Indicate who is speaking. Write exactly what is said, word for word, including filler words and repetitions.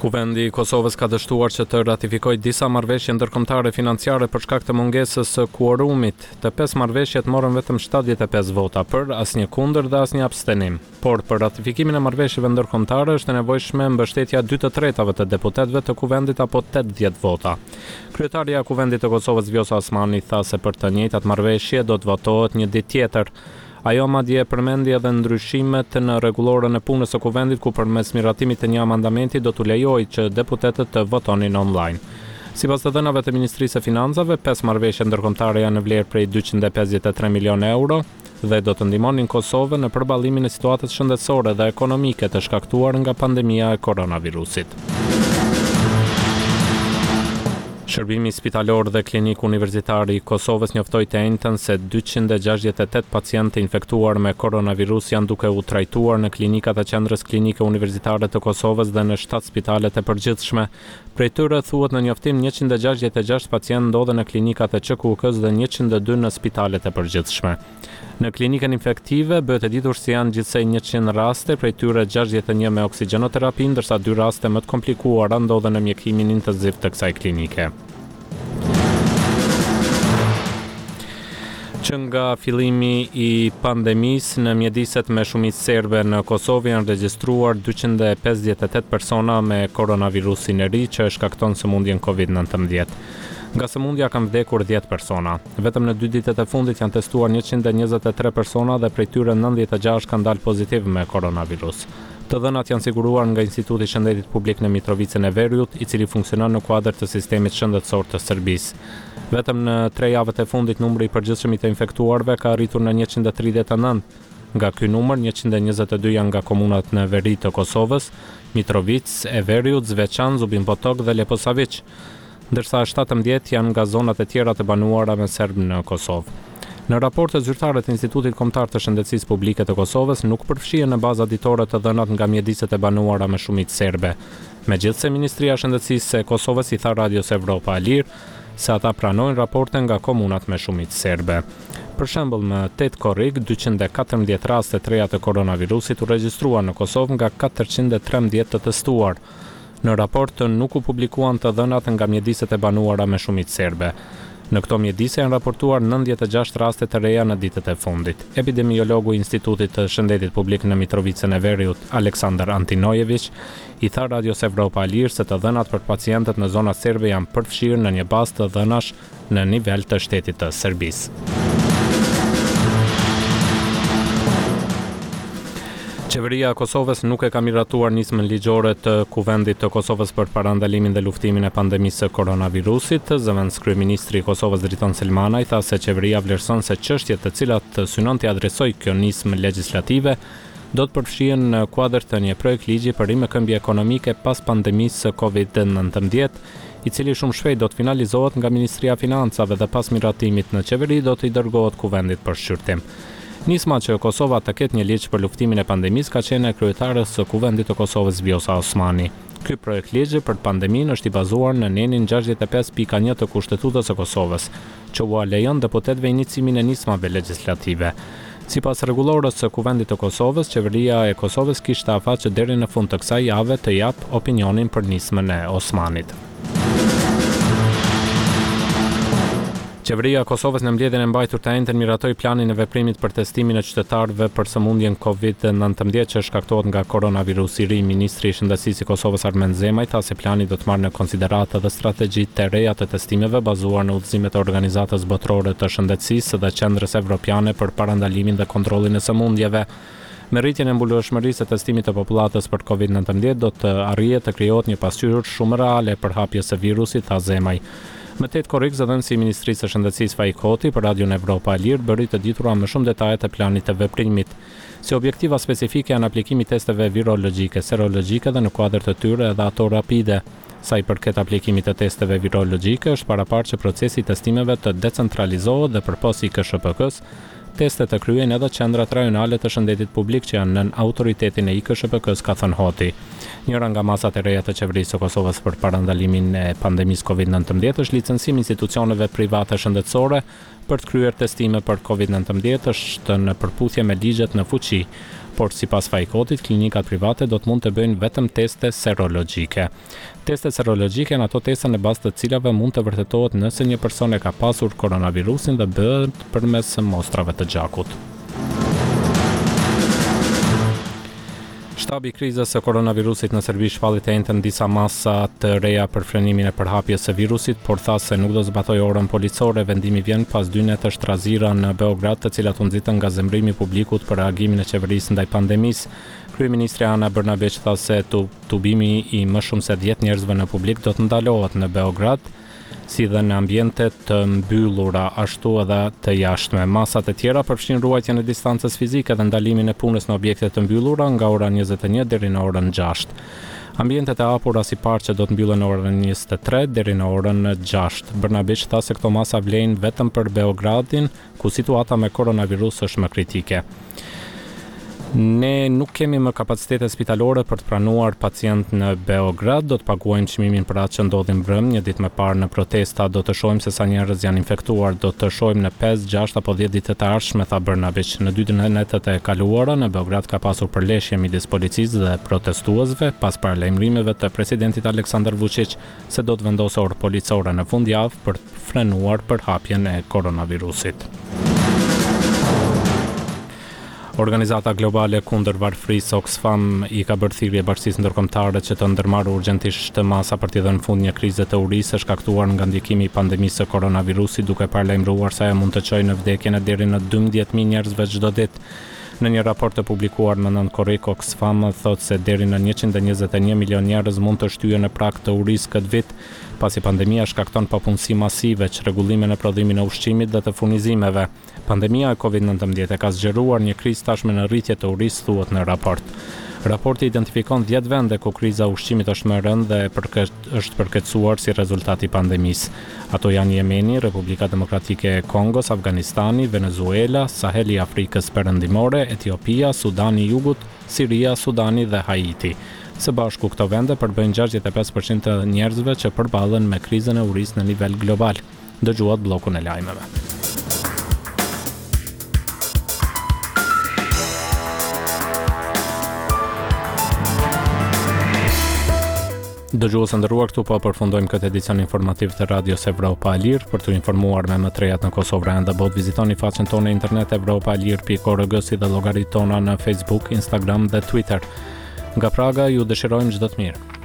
Speaker 1: Kuvendi i Kosovës ka dështuar që të ratifikojë disa marrëveshje ndërkombëtare financiare për shkak të mungesës së kuorumit. Të pesë marrëveshjet morën vetëm shtatëdhjetë e pesë vota për, asnjë kundër dhe asnjë abstenim. Por për ratifikimin e marrëveshjeve ndërkombëtare është e nevojshme mbështetja dy të tretave të deputetëve të kuvendit apo tetëdhjetë vota. Kryetaria e Kuvendit të Kosovës Vjosa Osmani tha se për të njëjtat marrëveshje do të votohet një ditë tjetër. Ajo madje përmendi edhe ndryshimet në rregullorën e punës së kuvendit ku përmes miratimit të një amandamenti do t'u lejojë që deputetët të votonin online. Sipas të dhënave të Ministrisë së Financave, pesë marrëveshje ndërkombëtare janë në vlerë prej dyqind e pesëdhjetë e tre milionë euro dhe do të ndihmonin Kosovën në përballimin e situatës shëndetësore dhe ekonomike të shkaktuar nga pandemia e koronavirusit. Shërbimi spitalor dhe klinik universitar i Kosovës njoftoi të njëjtën se dyqind e gjashtëdhjetë e tetë pacientë infektuar me koronavirus janë duke u trajtuar në klinikat e qendrës klinike universitare të Kosovës dhe në shtatë spitalet e përgjithshme. Prej tyre thuhet në njoftim njëqind e gjashtëdhjetë e gjashtë pacientë ndodhen në klinikat e Q K U-s dhe njëqind e dy në spitalet e përgjithshme. Në klinikën infektive bëhet e ditur se janë gjithsej njëqind raste, prej tyre gjashtëdhjetë e një me oksigjenoterapi, ndërsa dy raste më të komplikuara ndodhen në mjekimin intenziv të kësaj klinike. Që nga fillimi i pandemisë në mjediset me shumicë serbe në Kosovë janë regjistruar dyqind e pesëdhjetë e tetë persona me koronavirusin e ri që e shkakton sëmundjen covid nineteen. Nga sëmundja kanë vdekur dhjetë persona. Vetëm në dy ditët e fundit janë testuar njëqind e njëzet e tre persona dhe prej tyre nëntëdhjetë e gjashtë kanë dalë pozitiv me koronavirus. Të dhënat janë siguruar nga Instituti i Shëndetit Publik në Mitrovicën e Veriut, i cili funksionon në kuadër të sistemit shëndetësor të Serbisë. Vetëm në tre javët e fundit numri i përgjithshëm i të infektuarve ka arritur në njëqind e tridhjetë e nëntë. Nga ky numër, njëqind e njëzet e dy janë nga komunat në veri të Kosovës, Mitrovicë e Veriut, Zveçan, Zubin Potok dhe Leposavić, ndërsa shtatëmbëdhjetë janë nga zonat e tjera të banuara me serbë në Kosovë. Në raportet zyrtare të Institutit Kombëtar të Shëndetësisë Publike të Kosovës nuk përfshihen në baza ditore të dhënat nga mjediset e banuara me shumicë serbe. Megjithse Ministria e Shëndetësisë e Kosovës i tha Radios Evropa Alir se ata pranojnë raporte nga komunat me shumicë serbe. Për shembull, në tetë korrik, dyqind e katërmbëdhjetë raste të reja të koronavirusit u regjistruan në Kosovë nga katërqind e trembëdhjetë të testuar. Në raport nuk u publikuan të dhënat nga mjediset e banuara me shumicë serbe. Në këto mjedise janë raportuar nëntëdhjetë e gjashtë raste të reja në ditët e fundit. Epidemiologu i Institutit të Shëndetit Publik në Mitrovicën e Veriut, Aleksandar Antinojević, i tha Radios Evropa Alir se të dhënat për pacientët në zonat serbe janë përfshirë në një bazë të dhënash në nivel të shtetit të Serbisë. Qeveria e Kosovës nuk e ka miratuar nismën ligjore të Kuvendit të Kosovës për parandalimin dhe luftimin e pandemisë së koronavirusit. Zëvendës kryeministri i Kosovës Driton Selmanaj tha se qeveria vlerëson se çështjet të cilat synon të adresojë kjo nismë legjislative do të përfshihen në kuadër të një projekt ligji për rimëkëmbje ekonomike pas pandemisë së covid nineteen, i cili shumë shpejt do të finalizohet nga Ministria e Financave dhe pas miratimit në qeveri do të i dërgohet Kuvendit për shqyrtim. Nisma që Kosova të ketë një ligj për luftimin e pandemisë ka qenë e kryetarës së Kuvendit të Kosovës Vjosa Osmani. Ky projekt ligji për pandeminë është i bazuar në nenin gjashtëdhjetë e pesë pikë një të Kushtetutës së Kosovës, që u lejon deputetëve inicimin e nismave legjislative. Sipas rregullorës së Kuvendit të Kosovës, qeveria e Kosovës kishte afat që deri në fund të kësaj jave të jap opinionin për nismën e Osmanit. Qeveria e Kosovës në mbledhjen e mbajtur të njëjtën miratoi planin e veprimit për testimin e qytetarëve për sëmundjen covid nineteen që shkaktohet nga koronavirusi i ri. Ministri i Shëndetësisë i Kosovës Armen Zemaj tha se plani do të marrë në konsideratë edhe strategjitë të reja të testimeve bazuar në udhëzimet e Organizatës Botërore të Shëndetësisë dhe Qendrës Evropiane për parandalimin dhe kontrollin e sëmundjeve. Me rritjen e mbulueshmërisë së testimit të popullatës për covid nineteen do të arrihet të krijohet një pasqyrë shumë reale për hapjes së virusit, tha Zemaj. Më tetë korrik, zëdhënësi i Ministrisë së Shëndetësisë Faik Hoti për Radion Evropa Alir bëri të ditura më shumë detaje të planit të veprimit. Si objektiva specifike janë aplikimi testeve virologjike, serologjike dhe në kuadër të tyre edhe ato rapide. Sa i përket aplikimit të testeve virologjike, është paraparë që procesi i testimeve të decentralizohet dhe përpos i K S H P K-s, testet të kryejnë edhe qendrat rajonale të shëndetit publik që janë nën autoritetin e I K S H P K-s, ka thënë Hoti. Njëra nga masat e reja të qeverisë së Kosovës për parandalimin e pandemisë covid nineteen është licencimi i institucioneve private shëndetësore për të kryer testime për covid nineteen, është në përputhje me ligjet në fuqi. por sipas Fajkotit, klinikat private do të mund të bëjnë vetëm teste serologjike. Testet serologjike janë ato teste në bazë të cilave mund të vërtetohet nëse një person e ka pasur koronavirusin dhe bëhet përmes mostrave të gjakut. Shtabi i krizës së koronavirusit në Serbi shpalli të njëjtën disa masa të reja për frenimin e përhapjes së virusit, por tha se nuk do zbatojë orën policore. Vendimi vjen pas dy netesh trazira në Beograd, të cilat u nxitën nga zemrimi i publikut për reagimin e qeverisë ndaj pandemisë. Kryeministri Ana Brnabić tha se tubimi i më shumë se dhjetë njerëzve në publik do të ndalohet në Beograd, si dhe në ambiente të mbyllura, ashtu edhe të jashtme. Masat e tjera përfshin ruajtjen e distancës fizike dhe ndalimin e punës në objekte të mbyllura nga ora njëzet e një deri në orën gjashtë. Ambientet e hapura si parqe do të mbyllen në orën njëzet e tre deri në orën gjashtë. Brnabić tha se këto masa vlejnë vetëm për Beogradin, ku situata me koronavirus është më kritike. Ne nuk kemi më kapacitete spitalore për të pranuar pacient në Beograd, do të paguajmë çmimin për atë që ndodhi mbrëm, një ditë më parë në protesta, do të shohim se sa njerëz janë infektuar, do të shohim në pesë, gjashtë apo dhjetë ditët e ardhshme, tha Brnabić. Në dy netet e kaluara në Beograd ka pasur përleshje midis policisë dhe protestuesve pas paralajmërimeve të presidentit Aleksandar Vučić se do të vendosë orë policore në fundjavë për të frenuar përhapjen e koronavirusit. Organizata globale kundër varfërisë Oxfam i ka bërë thirrje bashkisë ndërkombëtare që të ndërmarrë urgjentisht masa për të dhënë fund një krize të urisë e shkaktuar nga ndikimi i pandemisë së koronavirusit, duke paralajmëruar se ajo mund të çojë në vdekjen e deri në dymbëdhjetë mijë njerëzve çdo ditë. Në një raport të publikuar më nëntë korrik, Oxfam thotë se deri në njëqind e njëzet e një milion njerëz mund të shtyhen në prag të urisë këtë vit, pasi pandemia shkakton papunësi masive, çrregullime në prodhimin e ushqimit dhe të furnizimeve. Pandemia e kovid nineteen e ka zgjeruar një krizë tashmë në rritje të urisë, thuhet në raport. Raporti identifikon dhjetë vende ku kriza e ushqimit është më e rëndë dhe përke, është përkeçuar si rezultat i pandemisë. Ato janë Jemeni, Republika Demokratike e Kongos, Afganistani, Venezuela, Saheli i Afrikës Perëndimore, Etiopia, Sudani i Jugut, Siria, Sudani dhe Haiti. Së bashku këto vende përbëjnë gjashtëdhjetë e pesë përqind të njerëzve që përballen me krizën e urisë në nivel global. Dëgjuat bllokun e lajmeve. Dëgjues të nderuar, këtu po përfundojmë këtë edicion informativ të Radios Evropa e Lirë. Për të informuar me më të rejat në Kosovë dhe botë, vizitoni faqen tonë internet evropa e lirë pikë org si dhe llogaritë tona në Facebook, Instagram dhe Twitter. Nga Praga ju dëshirojmë çdo të mirë.